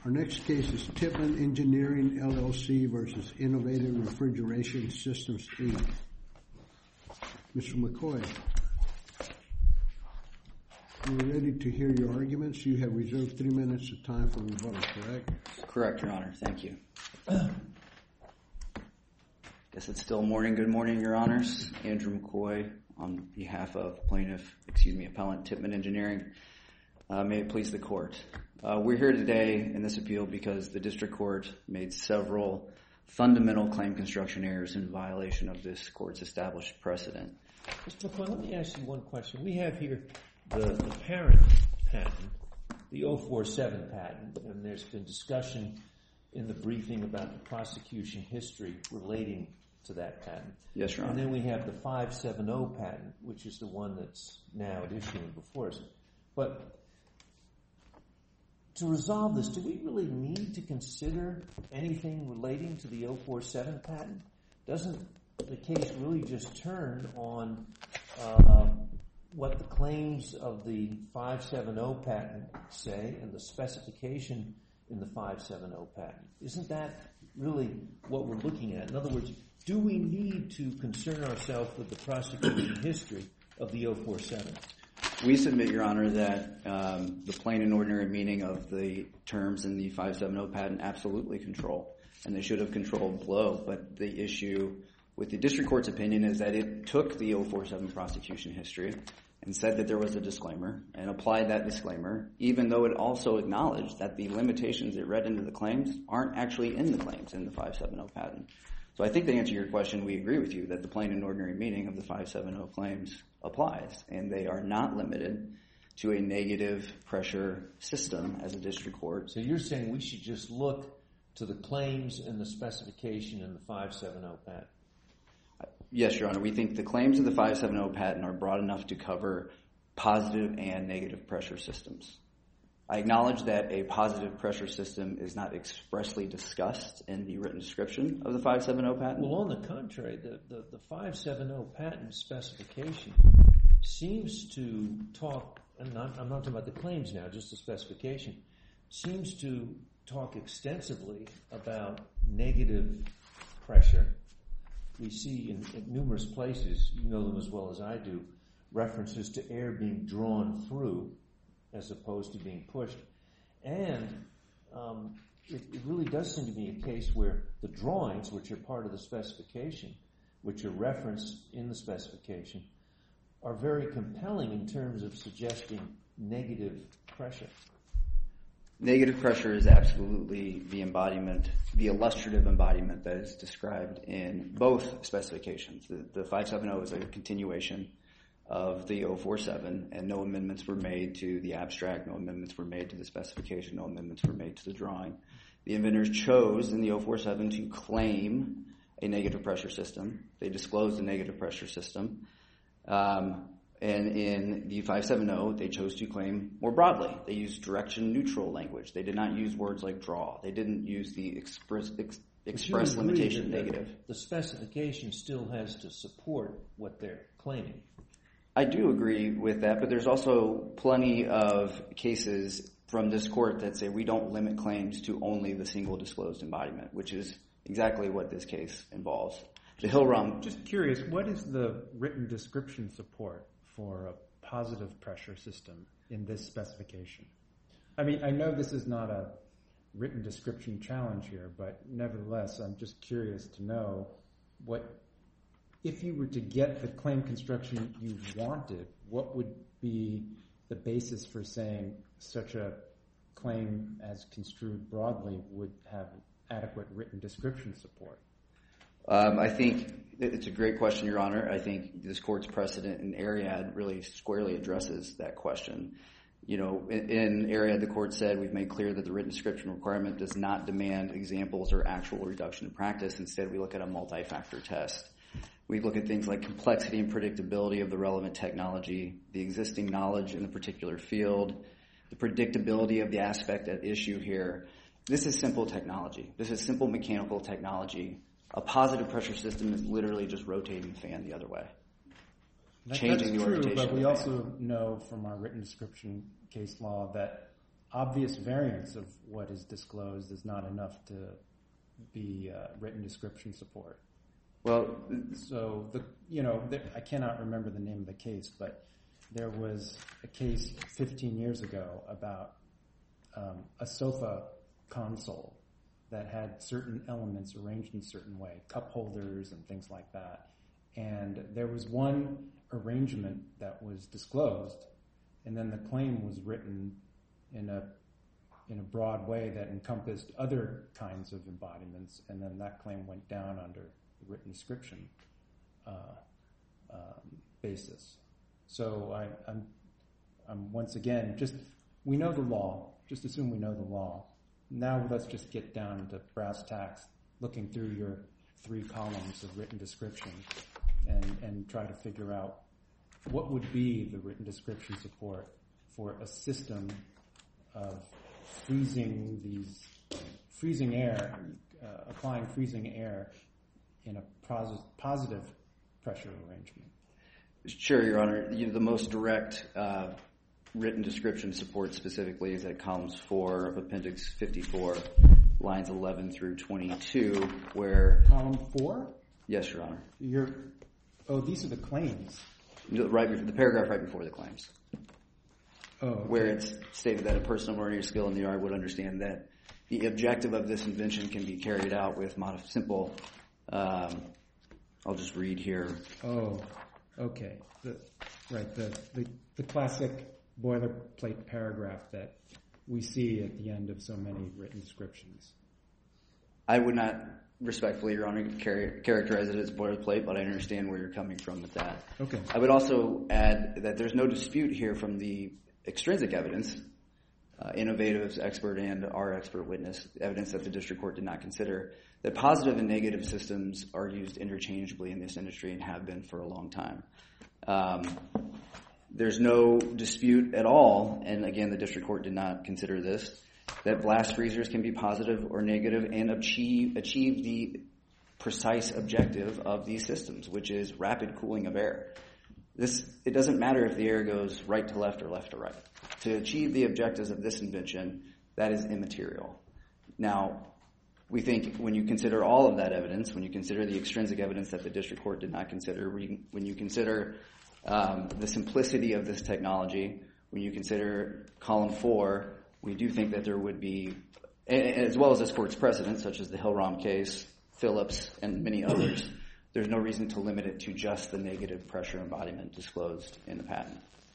Our next case is Tippmann Engineering, LLC versus Innovative Refrigeration Systems, Inc. Mr. McCoy, we're ready to hear your arguments. You have reserved 3 minutes of time for rebuttal, correct? Correct, Your Honor. Thank you. Guess it's still morning. Good morning, Your Honors. Andrew McCoy on behalf of Appellant Tippmann Engineering. May it please the Court. We're here today in this appeal because the District Court made several fundamental claim construction errors in violation of this Court's established precedent. Mr. McCoy, let me ask you one question. We have here the parent patent, the 047 patent, and there's been discussion in the briefing about the prosecution history relating to that patent. Yes, Your Honor. And then we have the 570 patent, which is the one that's now at issue before us. But to resolve this, do we really need to consider anything relating to the 047 patent? Doesn't the case really just turn on what the claims of the 570 patent say and the specification in the 570 patent? Isn't that really what we're looking at? In other words, do we need to concern ourselves with the prosecution history of the 047? We submit, Your Honor, that the plain and ordinary meaning of the terms in the 570 patent absolutely control, and they should have controlled below. But the issue with the District Court's opinion is that it took the 047 prosecution history and said that there was a disclaimer and applied that disclaimer, even though it also acknowledged that the limitations it read into the claims aren't actually in the claims in the 570 patent. So I think to answer your question, we agree with you that the plain and ordinary meaning of the 570 claims applies, and they are not limited to a negative pressure system as a District Court. So you're saying we should just look to the claims and the specification in the 570 patent? Yes, Your Honor. We think the claims of the 570 patent are broad enough to cover positive and negative pressure systems. I acknowledge that a positive pressure system is not expressly discussed in the written description of the 570 patent. Well, on the contrary, the 570 patent specification seems to talk, and I'm not talking about the claims now, just the specification, seems to talk extensively about negative pressure. We see in numerous places, you know them as well as I do, references to air being drawn through as opposed to being pushed. And it really does seem to be a case where the drawings, which are part of the specification, which are referenced in the specification, are very compelling in terms of suggesting negative pressure. Negative pressure is absolutely the embodiment, the illustrative embodiment that is described in both specifications. The 570 is a continuation of the 047, and no amendments were made to the abstract, no amendments were made to the specification, no amendments were made to the drawing. The inventors chose in the 047 to claim a negative pressure system. They disclosed a negative pressure system. And in the 570, they chose to claim more broadly. They used direction-neutral language. They did not use words like draw. They didn't use the express limitation negative. The specification still has to support what they're claiming. I do agree with that, but there's also plenty of cases from this court that say we don't limit claims to only the single disclosed embodiment, which is exactly what this case involves. Just curious, what is the written description support for a positive pressure system in this specification? I mean, I know this is not a written description challenge here, but nevertheless, I'm just curious to know if you were to get the claim construction you wanted, what would be the basis for saying such a claim as construed broadly would have adequate written description support? I think it's a great question, Your Honor. I think this court's precedent in Ariad really squarely addresses that question. You know, in Ariad, the court said we've made clear that the written description requirement does not demand examples or actual reduction in practice. Instead, we look at a multi-factor test. We look at things like complexity and predictability of the relevant technology, the existing knowledge in the particular field, the predictability of the aspect at issue here. This is simple technology. This is simple mechanical technology. A positive pressure system is literally just rotating the fan the other way, changing the orientation. But we also know from our written description case law that obvious variance of what is disclosed is not enough to be written description support. Well, so I cannot remember the name of the case, but there was a case 15 years ago about a sofa console that had certain elements arranged in a certain way, cup holders and things like that. And there was one arrangement that was disclosed, and then the claim was written in a broad way that encompassed other kinds of embodiments, and then that claim went down under the written description basis. So I'm once again, we know the law. Just assume we know the law. Now let's just get down to brass tacks, looking through your 3 columns of written description and try to figure out what would be the written description support for a system of freezing air, applying freezing air in a positive pressure arrangement. Sure, Your Honor. The most direct written description support specifically is at columns 4 of Appendix 54, lines 11 through 22, where... Column 4? Yes, Your Honor. These are the claims. The paragraph right before the claims. Oh, okay. Where it's stated that a person of ordinary skill in the art would understand that the objective of this invention can be carried out with simple... I'll just read here. Oh, okay. The classic boilerplate paragraph that we see at the end of so many written descriptions. I would not respectfully, Your Honor, characterize it as boilerplate, but I understand where you're coming from with that. Okay. I would also add that there's no dispute here from the extrinsic evidence, Innovative's expert and our expert witness, evidence that the district court did not consider, that positive and negative systems are used interchangeably in this industry and have been for a long time. There's no dispute at all, and again, the district court did not consider this, that blast freezers can be positive or negative and achieve the precise objective of these systems, which is rapid cooling of air. It doesn't matter if the air goes right to left or left to right. To achieve the objectives of this invention, that is immaterial. Now, we think when you consider all of that evidence, when you consider the extrinsic evidence that the district court did not consider, when you consider the simplicity of this technology, when you consider column 4, we do think that there would be, as well as this court's precedents, such as the Hill-Rom case, Phillips, and many others, there's no reason to limit it to just the negative pressure embodiment disclosed in the patent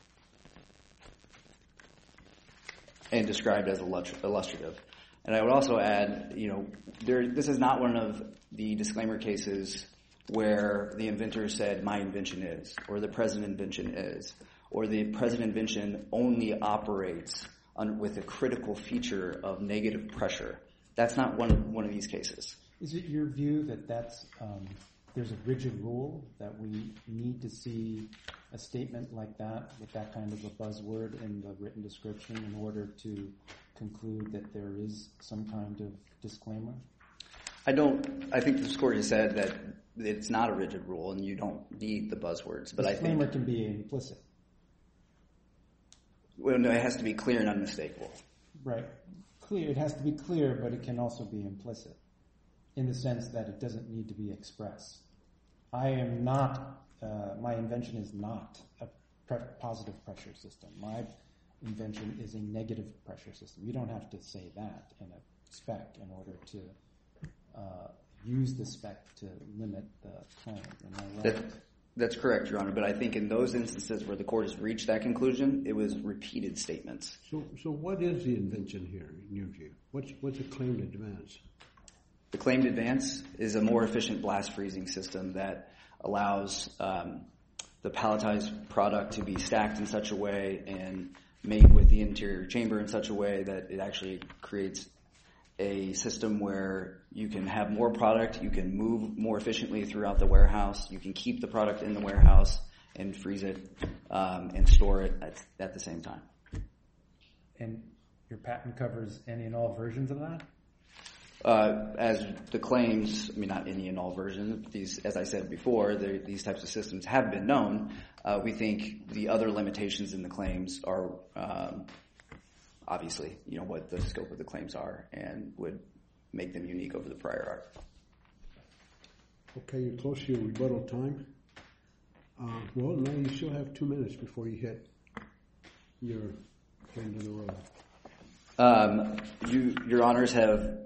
and described as illustrative. And I would also add, this is not one of the disclaimer cases where the inventor said, my invention is, or the present invention is, or the present invention only operates with a critical feature of negative pressure. That's not one of these cases. Is it your view that there's a rigid rule that we need to see a statement like that with that kind of a buzzword in the written description in order to conclude that there is some kind of disclaimer? I think this court has said that it's not a rigid rule and you don't need the buzzwords. But disclaimer can be implicit. Well, no, it has to be clear and unmistakable. Right. Clear. It has to be clear, but it can also be implicit in the sense that it doesn't need to be expressed. I am not, my invention is not a positive pressure system. My invention is a negative pressure system. You don't have to say that in a spec in order to use the spec to limit the claim. Am I right? That's correct, Your Honor, but I think in those instances where the court has reached that conclusion, it was repeated statements. So what is the invention here, in your view? What's the claimed advance? The claimed advance is a more efficient blast freezing system that allows the palletized product to be stacked in such a way and made with the interior chamber in such a way that it actually creates a system where you can have more product, you can move more efficiently throughout the warehouse, you can keep the product in the warehouse and freeze it and store it at the same time. And your patent covers any and all versions of that? As the claims, not any and all versions, these, as I said before, these types of systems have been known. We think the other limitations in the claims are obviously, what the scope of the claims are and would make them unique over the prior art. Okay, you're close to your rebuttal time. Well, now you still have 2 minutes before you hit your end of the road. Your honors have,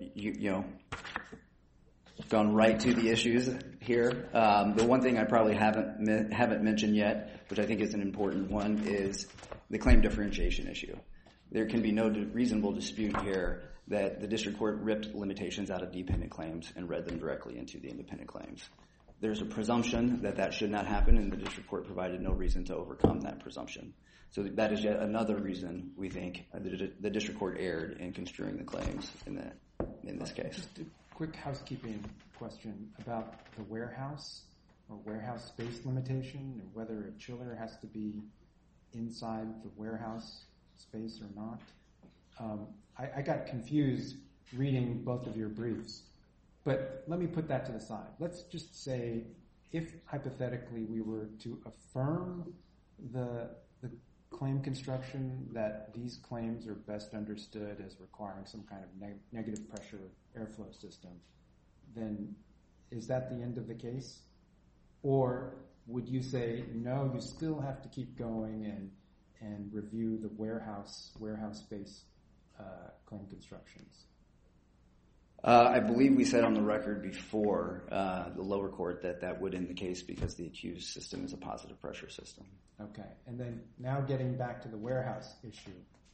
gone right to the issues here. The one thing I probably haven't mentioned yet, which I think is an important one, is the claim differentiation issue. There can be no reasonable dispute here that the district court ripped limitations out of dependent claims and read them directly into the independent claims. There's a presumption that should not happen, and the district court provided no reason to overcome that presumption. So that is yet another reason we think the district court erred in construing the claims in this case. Just a quick housekeeping question about the warehouse or warehouse space limitation, and whether a chiller has to be inside the warehouse space or not. I got confused reading both of your briefs, but let me put that to the side. Let's just say if hypothetically we were to affirm the claim construction that these claims are best understood as requiring some kind of negative pressure airflow system, then is that the end of the case? Or would you say, no, you still have to keep going and review the warehouse space claim constructions? I believe we said on the record before the lower court that would end the case because the accused system is a positive pressure system. Okay, and then now getting back to the warehouse issue,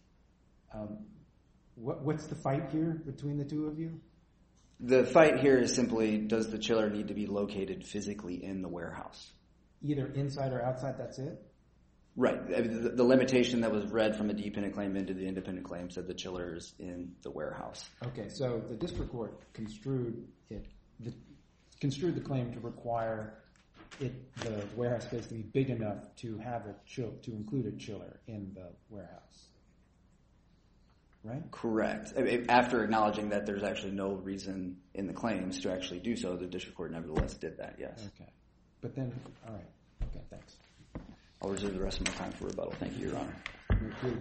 what's the fight here between the two of you? The fight here is simply, does the chiller need to be located physically in the warehouse? Either inside or outside, that's it? Right. I mean, the limitation that was read from a dependent claim into the independent claim said the chiller is in the warehouse. Okay, so the district court construed the claim to require the warehouse space to be big enough to have to include a chiller in the warehouse. Right? Correct. After acknowledging that there's actually no reason in the claims to actually do so, the district court nevertheless did that, yes. Okay. But then, all right. Okay, thanks. I'll reserve the rest of my time for rebuttal. Thank you, Your Honor. Thank you.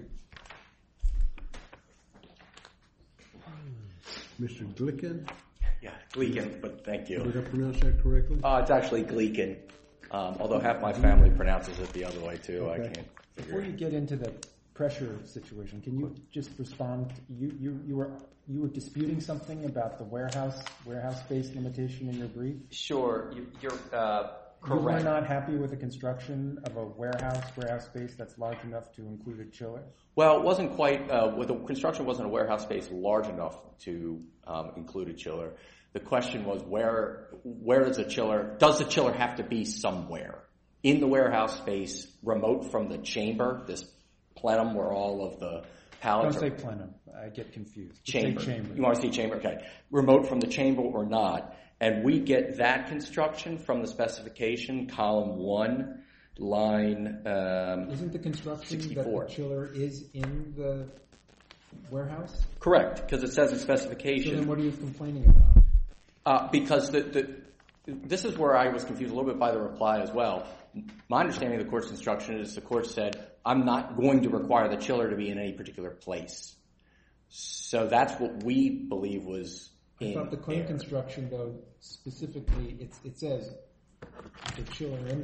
Mr. Glicken? Yeah, Gleekin, but thank you. Did I pronounce that correctly? It's actually Gleekin, although half my family pronounces it the other way too. Okay. I can't figure Before it you get into the pressure situation, can you just respond? You were disputing something about the warehouse space limitation in your brief? Sure, you're correct. You were not happy with the construction of a warehouse space that's large enough to include a chiller? Well, it wasn't quite. The construction wasn't a warehouse space large enough to include a chiller. The question was where is the chiller? Does the chiller have to be somewhere in the warehouse space, remote from the chamber? This plenum where all of the pallets. Don't say plenum. I get confused. Chamber. Say chamber. You want to see chamber? Okay. Remote from the chamber or not. And we get that construction from the specification, column 1, line Isn't the construction 64. that the chiller is in the warehouse? Correct, because it says in So specification. then what are you complaining about? Because this is where I was confused a little bit by the reply as well. My understanding of the court's instruction is the court said, I'm not going to require the chiller to be in any particular place. So that's what we believe was I thought the claim construction, though, specifically, it says the chiller in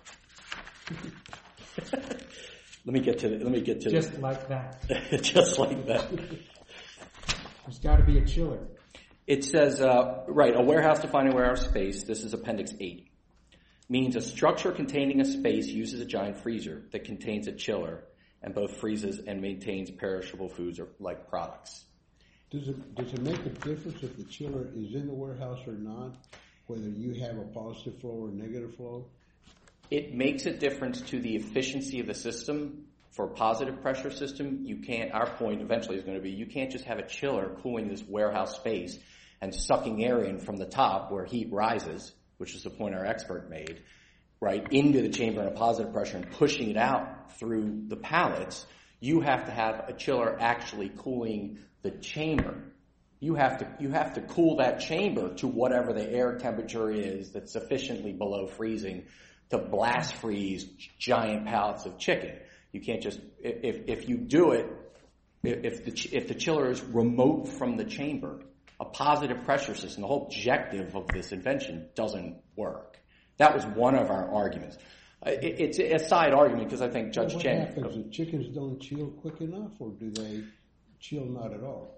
there. Let me get to Just like that. Just like that. There's got to be a chiller. It says, a warehouse defining warehouse space, this is Appendix 8, means a structure containing a space uses a giant freezer that contains a chiller and both freezes and maintains perishable foods or like products. Does it make a difference if the chiller is in the warehouse or not, whether you have a positive flow or negative flow? It makes a difference to the efficiency of the system. For a positive pressure system, our point eventually is going to be, you can't just have a chiller cooling this warehouse space and sucking air in from the top where heat rises, which is the point our expert made, right, into the chamber at a positive pressure and pushing it out through the pallets. You have to have a chiller actually cooling the chamber. You have to cool that chamber to whatever the air temperature is that's sufficiently below freezing to blast freeze giant pallets of chicken. You can't just, if you do it if the chiller is remote from the chamber, a positive pressure system, the whole objective of this invention doesn't work. That was one of our arguments. It's a side argument because I think Judge Cheng... What happens? The chickens don't chill quick enough, or do they chill not at all?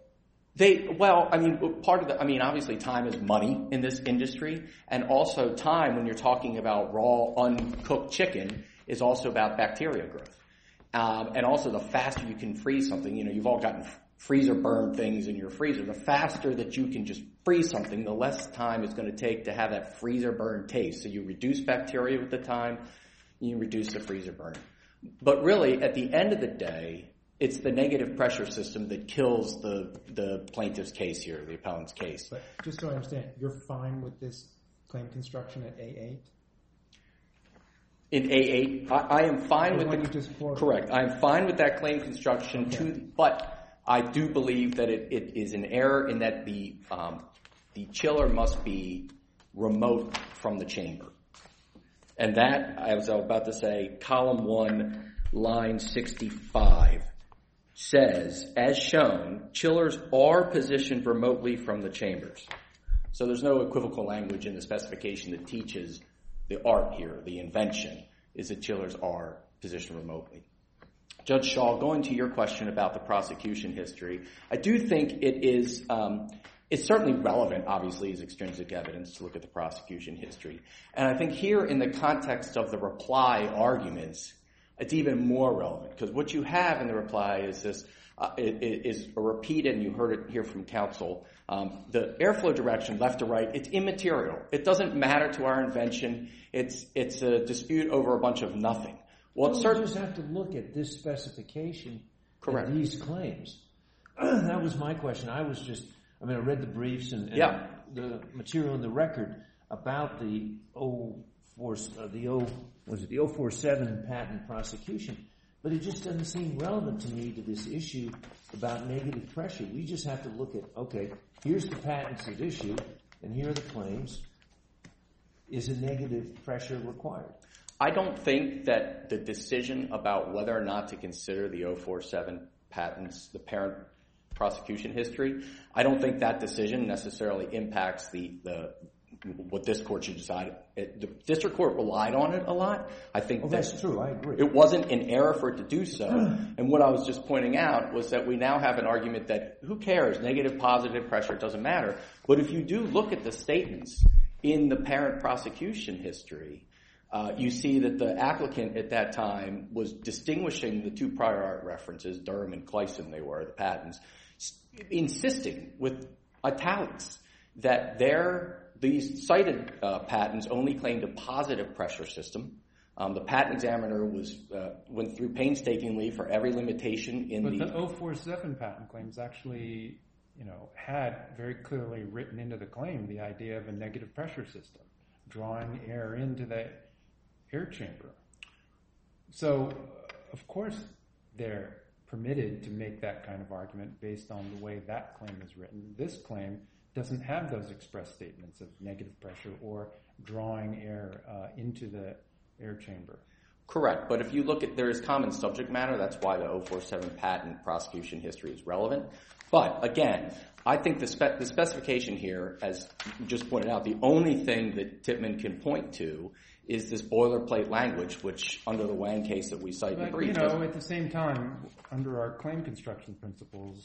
Obviously time is money in this industry, and also time, when you're talking about raw, uncooked chicken, is also about bacteria growth. And also the faster you can freeze something, you've all gotten freezer burn things in your freezer. The faster that you can just freeze something, the less time it's going to take to have that freezer burn taste. So you reduce bacteria with the time, you reduce the freezer burn. But really, at the end of the day, it's the negative pressure system that kills the plaintiff's case here, the appellant's case. But just so I understand, you're fine with this claim construction at A8? In A8, I am fine with you just quoted. Correct. I am fine with that claim construction but I do believe that it is an error in that the chiller must be remote from the chamber. And that, as I was about to say, column 1, line 65 says, as shown, chillers are positioned remotely from the chambers. So there's no equivocal language in the specification that teaches the art here, the invention, is that chillers are positioned remotely. Judge Shaw, going to your question about the prosecution history, I do think it is, it's certainly relevant, obviously, as extrinsic evidence to look at the prosecution history. And I think here in the context of the reply arguments, it's even more relevant, because what you have in the reply is this, is a repeated, and you heard it here from counsel, the airflow direction left to right, it's immaterial. It doesn't matter to our invention. It's a dispute over a bunch of nothing. Well, you just have to look at this specification. Correct. And these claims. That was my question. I read the briefs and the material in the record about the 047 patent prosecution. But it just doesn't seem relevant to me to this issue about negative pressure. We just have to look at, okay, here's the patents at issue, and here are the claims. Is a negative pressure required? I don't think that the decision about whether or not to consider the 047 patents, the parent prosecution history, I don't think that decision necessarily impacts what this court should decide. The district court relied on it a lot. I think that's true. I agree. It wasn't an error for it to do so. And what I was just pointing out was that we now have an argument that who cares? Negative, positive pressure, it doesn't matter. But if you do look at the statements in the parent prosecution history, you see that the applicant at that time was distinguishing the two prior art references, Durham and Clayson, they were, the patents, insisting with italics that these cited patents only claimed a positive pressure system. The patent examiner went through painstakingly for every limitation in But the 047 patent claims actually, had very clearly written into the claim the idea of a negative pressure system, drawing air into the air chamber. So, of course, they're permitted to make that kind of argument based on the way that claim is written. This claim doesn't have those express statements of negative pressure or drawing air into the air chamber. Correct, but if you look at, there is common subject matter, that's why the 047 patent prosecution history is relevant. But again, I think the specification here, as you just pointed out, the only thing that Tippmann can point to is this boilerplate language, which under the Wang case that we cite in the brief. At the same time, under our claim construction principles,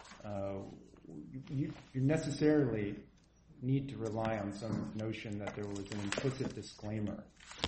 you necessarily need to rely on some notion that there was an implicit disclaimer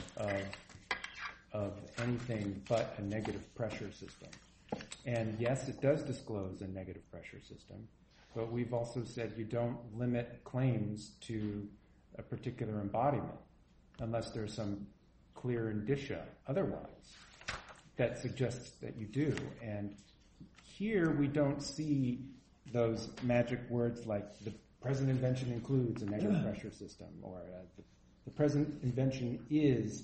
of anything but a negative pressure system. And yes, it does disclose a negative pressure system, but we've also said you don't limit claims to a particular embodiment unless there's some clear indicia otherwise that suggests that you do. And here we don't see those magic words like the present invention includes a negative pressure system, or the present invention is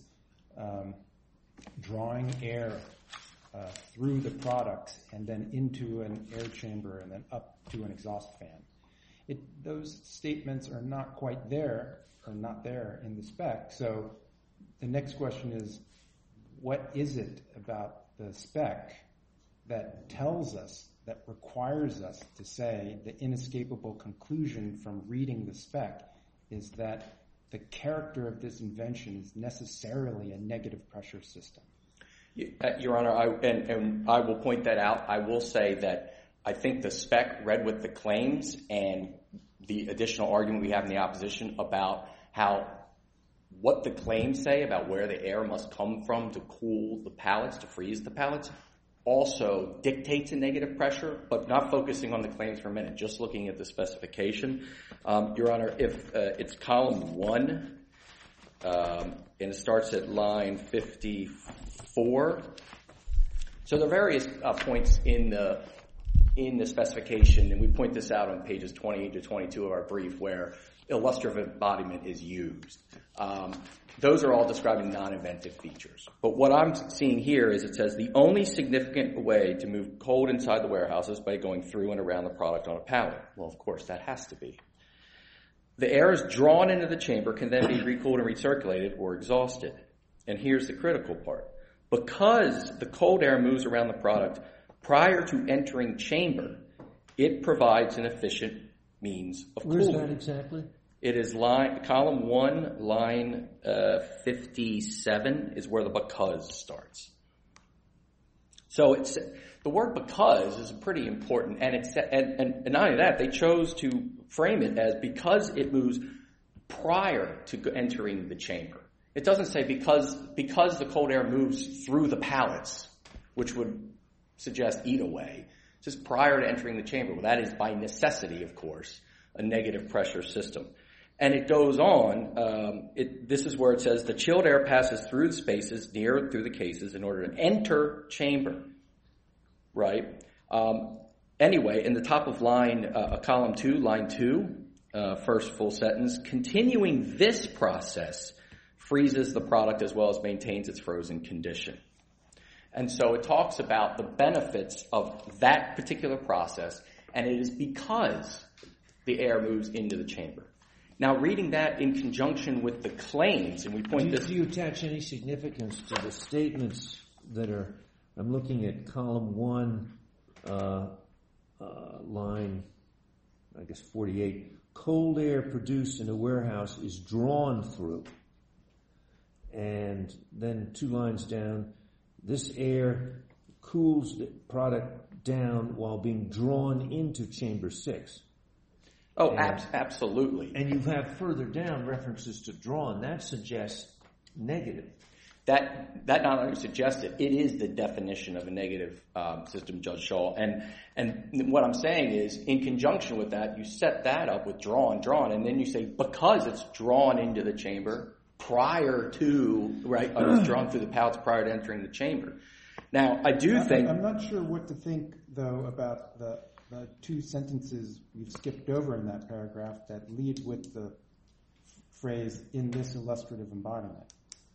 drawing air through the products and then into an air chamber and then up to an exhaust fan. Those statements are not quite there, or not there in the spec. So the next question is, what is it about the spec that tells us that requires us to say the inescapable conclusion from reading the spec is that the character of this invention is necessarily a negative pressure system. Your Honor, I will point that out. I will say that I think the spec read with the claims and the additional argument we have in the opposition about what the claims say about where the air must come from to cool the pallets, to freeze the pallets, also dictates a negative pressure, but not focusing on the claims for a minute, just looking at the specification. Your Honor, if it's column 1, and it starts at line 54. So there are various points in the specification, and we point this out on pages 20 to 22 of our brief, where illustrative embodiment is used. Those are all describing non-inventive features. But what I'm seeing here is it says the only significant way to move cold inside the warehouse is by going through and around the product on a pallet. Well, of course, that has to be. The air is drawn into the chamber, can then be recooled and recirculated or exhausted. And here's the critical part. Because the cold air moves around the product prior to entering chamber, it provides an efficient means of cooling. Where's that exactly? It is column 1, line 57 is where the because starts. So the word because is pretty important, and not only that, they chose to frame it as because it moves prior to entering the chamber. It doesn't say because the cold air moves through the pallets, which would suggest either way. It's just prior to entering the chamber. Well, that is by necessity, of course, a negative pressure system. And it goes on, this is where it says the chilled air passes through the spaces near through the cases in order to enter chamber, right? Anyway, in the top of column 2, line 2, first full sentence, continuing this process freezes the product as well as maintains its frozen condition. And so it talks about the benefits of that particular process, and it is because the air moves into the chamber. Now, reading that in conjunction with the claims, and we point this... Do you attach any significance to the statements that are... I'm looking at column 1, line, I guess, 48. Cold air produced in a warehouse is drawn through. And then 2 lines down, this air cools the product down while being drawn into chamber 6. Oh, absolutely. And you have further down references to drawn. That suggests negative. That not only suggests it is the definition of a negative system, Judge Shaw. And what I'm saying is, in conjunction with that, you set that up with drawn, and then you say because it's drawn into the chamber prior to, right, it's drawn through the pallets prior to entering the chamber. Now, I do think... I'm not sure what to think, though, about the 2 sentences we've skipped over in that paragraph that lead with the phrase, in this illustrative embodiment.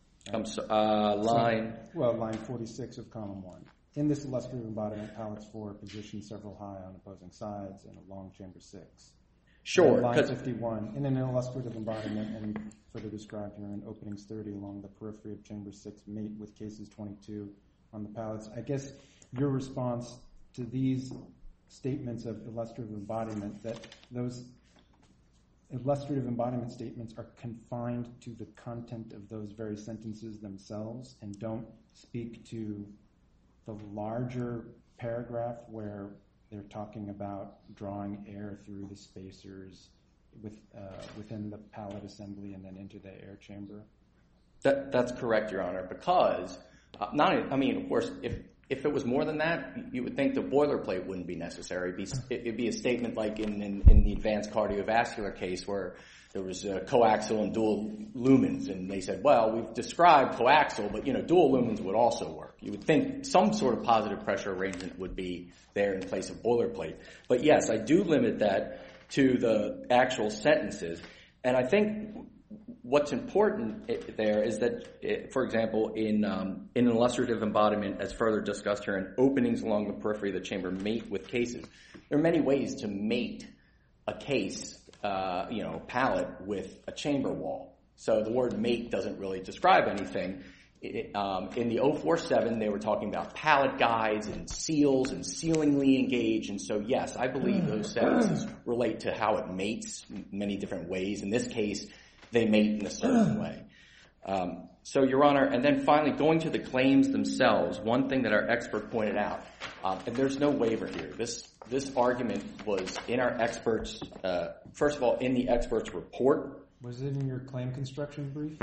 Line 46 of column 1. In this illustrative embodiment, pallets 4 are positioned several high on opposing sides in a long chamber 6. Sure. Line 51. In an illustrative embodiment, and further described here in openings 30 along the periphery of chamber 6, mate with cases 22 on the pallets. I guess your response to these statements of illustrative embodiment, that those illustrative embodiment statements are confined to the content of those very sentences themselves and don't speak to the larger paragraph where they're talking about drawing air through the spacers within the pallet assembly and then into the air chamber? That's correct, Your Honor, because, of course, if it was more than that, you would think the boilerplate wouldn't be necessary. It'd be a statement like in the advanced cardiovascular case where there was coaxial and dual lumens, and they said, well, we've described coaxial, but dual lumens would also work. You would think some sort of positive pressure arrangement would be there in place of boilerplate. But yes, I do limit that to the actual sentences, and I think what's important there is that, for example, in an illustrative embodiment, as further discussed here, in openings along the periphery of the chamber mate with cases. There are many ways to mate a case, pallet with a chamber wall. So the word mate doesn't really describe anything. In the 047, they were talking about pallet guides and seals and sealingly engaged. And so, yes, I believe those sentences relate to how it mates many different ways. In this case, they mate in a certain way. So, Your Honor, and then finally, going to the claims themselves, one thing that our expert pointed out, and there's no waiver here. This argument was in our experts, first of all, in the expert's report. Was it in your claim construction brief?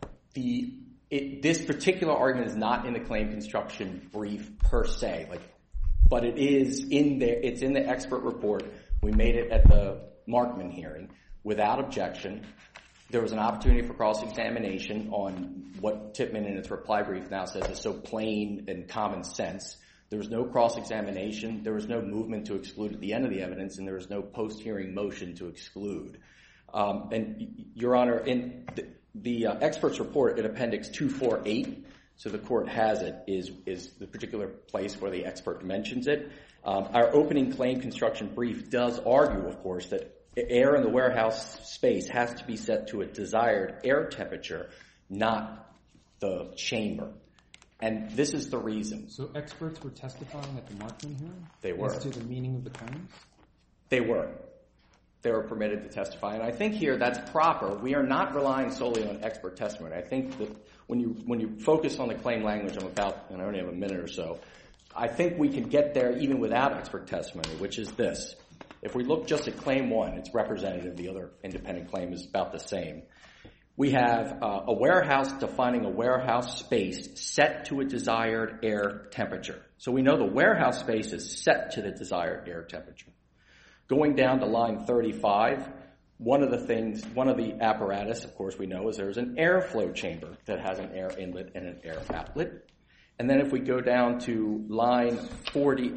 This particular argument is not in the claim construction brief per se, but it is in there. It's in the expert report. We made it at the Markman hearing without objection. There was an opportunity for cross-examination on what Tippmann in its reply brief now says is so plain and common sense. There was no cross-examination. There was no movement to exclude at the end of the evidence, and there was no post-hearing motion to exclude. And, Your Honor, in the expert's report in Appendix 248, so the court has it, is the particular place where the expert mentions it. Our opening claim construction brief does argue, of course, that air in the warehouse space has to be set to a desired air temperature, not the chamber. And this is the reason. So experts were testifying at the Markman hearing? They were. As to the meaning of the claims? They were. They were permitted to testify. And I think here that's proper. We are not relying solely on expert testimony. I think that when you focus on the claim language, and I only have a minute or so, I think we can get there even without expert testimony, which is this. If we look just at Claim 1, it's representative. The other independent claim is about the same. We have a warehouse defining a warehouse space set to a desired air temperature. So we know the warehouse space is set to the desired air temperature. Going down to line 35, one of the apparatus, of course, we know is there's an airflow chamber that has an air inlet and an air outlet. And then if we go down to line 40,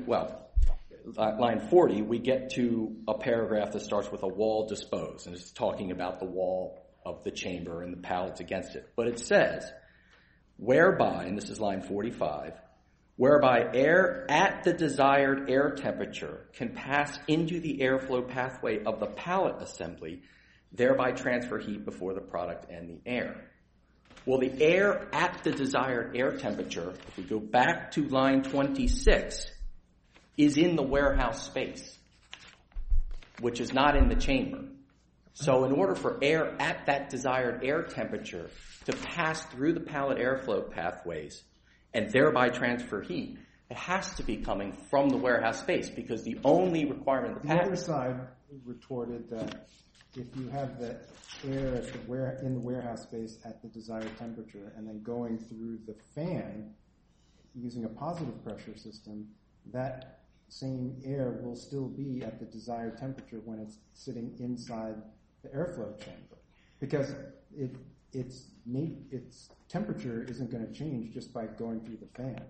we get to a paragraph that starts with a wall disposed, and it's talking about the wall of the chamber and the pallets against it. But it says, whereby, and this is line 45, whereby air at the desired air temperature can pass into the airflow pathway of the pallet assembly, thereby transfer heat before the product and the air. Well, the air at the desired air temperature, if we go back to line 26, is in the warehouse space, which is not in the chamber. So in order for air at that desired air temperature to pass through the pallet airflow pathways and thereby transfer heat, it has to be coming from the warehouse space, because the only requirement of the other side retorted that if you have the air in the warehouse space at the desired temperature and then going through the fan using a positive pressure system, that same air will still be at the desired temperature when it's sitting inside the airflow chamber, because its temperature isn't going to change just by going through the fan.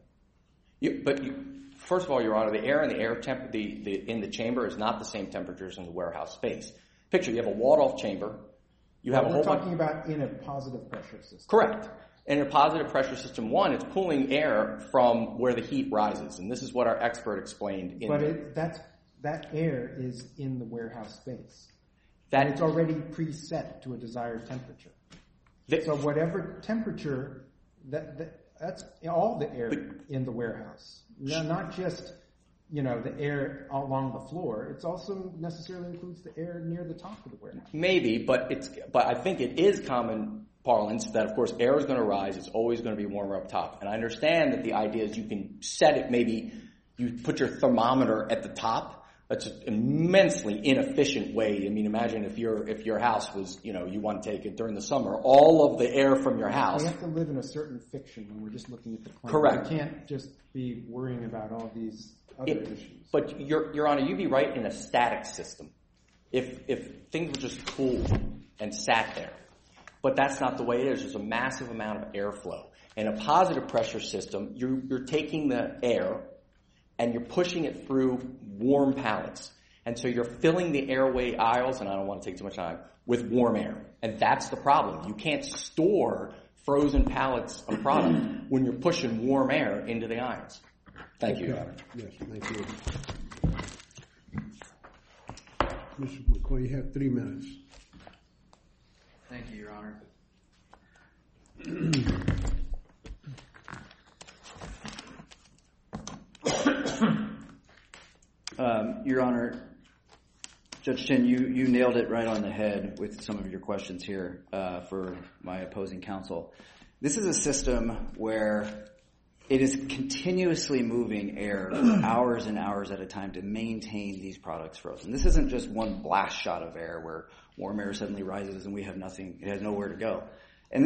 First of all, Your Honor, the air in the air temp in the chamber is not the same temperatures in the warehouse space. Picture, you have a walled-off chamber. We're talking about in a positive pressure system. Correct. In a positive pressure system, one, it's pulling air from where the heat rises, and this is what our expert explained. That air is in the warehouse space. And it's already preset to a desired temperature. So whatever temperature, that's all the air in the warehouse. Not just, the air along the floor. It also necessarily includes the air near the top of the warehouse. Maybe, but I think it is common parlance that, of course, air is going to rise. It's always going to be warmer up top. And I understand that the idea is you can set it, maybe you put your thermometer at the top. That's an immensely inefficient way. I mean, imagine if your house was, you want to take it during the summer, all of the air from your house. We have to live in a certain fiction when we're just looking at the claim. Correct. We can't just be worrying about all these other issues. But, Your Honor, you'd be right in a static system if things were just cooled and sat there. But that's not the way it is. There's a massive amount of airflow. In a positive pressure system, you're taking the air and you're pushing it through warm pallets. And so you're filling the airway aisles, and I don't want to take too much time, with warm air. And that's the problem. You can't store frozen pallets of product when you're pushing warm air into the aisles. Thank you, Your Honor. Yes, thank you. Mr. McCoy, you have 3 minutes. Thank you, Your Honor. Your Honor, Judge Chin, you nailed it right on the head with some of your questions here for my opposing counsel. This is a system where it is continuously moving air for hours and hours at a time to maintain these products frozen. This isn't just one blast shot of air where warm air suddenly rises and we have nothing, it has nowhere to go. And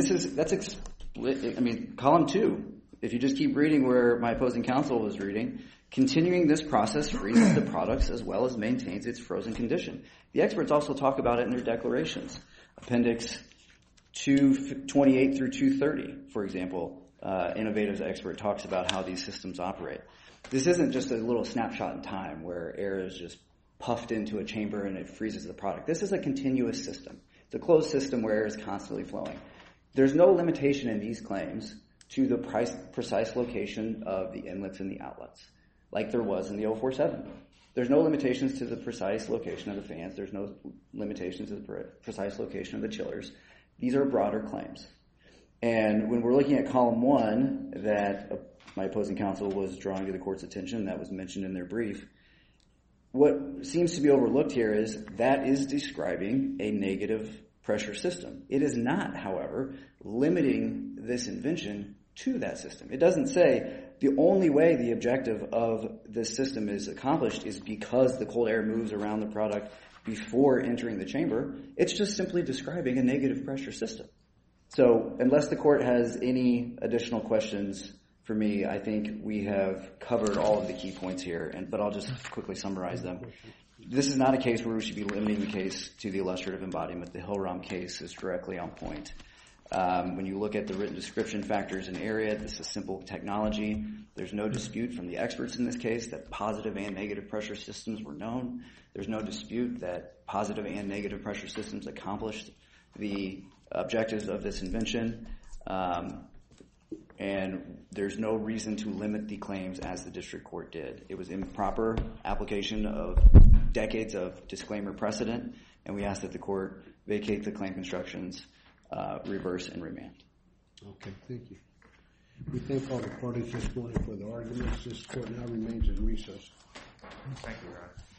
column 2, if you just keep reading where my opposing counsel was reading, continuing this process freezes the products as well as maintains its frozen condition. The experts also talk about it in their declarations. Appendix 228 through 230, for example, Innovative's expert talks about how these systems operate. This isn't just a little snapshot in time where air is just puffed into a chamber and it freezes the product. This is a continuous system. It's a closed system where air is constantly flowing. There's no limitation in these claims to the precise location of the inlets and the outlets, like there was in the 047. There's no limitations to the precise location of the fans. There's no limitations to the precise location of the chillers. These are broader claims. And when we're looking at column 1 that my opposing counsel was drawing to the court's attention, that was mentioned in their brief, what seems to be overlooked here is that is describing a negative pressure system. It is not, however, limiting this invention to that system. It doesn't say the only way the objective of this system is accomplished is because the cold air moves around the product before entering the chamber. It's just simply describing a negative pressure system. So unless the court has any additional questions for me, I think we have covered all of the key points here, but I'll just quickly summarize them. This is not a case where we should be limiting the case to the illustrative embodiment. The Hill-Rom case is directly on point. When you look at the written description factors and area, this is simple technology. There's no dispute from the experts in this case that positive and negative pressure systems were known. There's no dispute that positive and negative pressure systems accomplished the objectives of this invention. And there's no reason to limit the claims as the district court did. It was improper application of decades of disclaimer precedent, and we ask that the court vacate the claim constructions, reverse, and remand. Okay, thank you. We thank all the parties this morning for the arguments. This court now remains in recess. Thank you, Your Honor.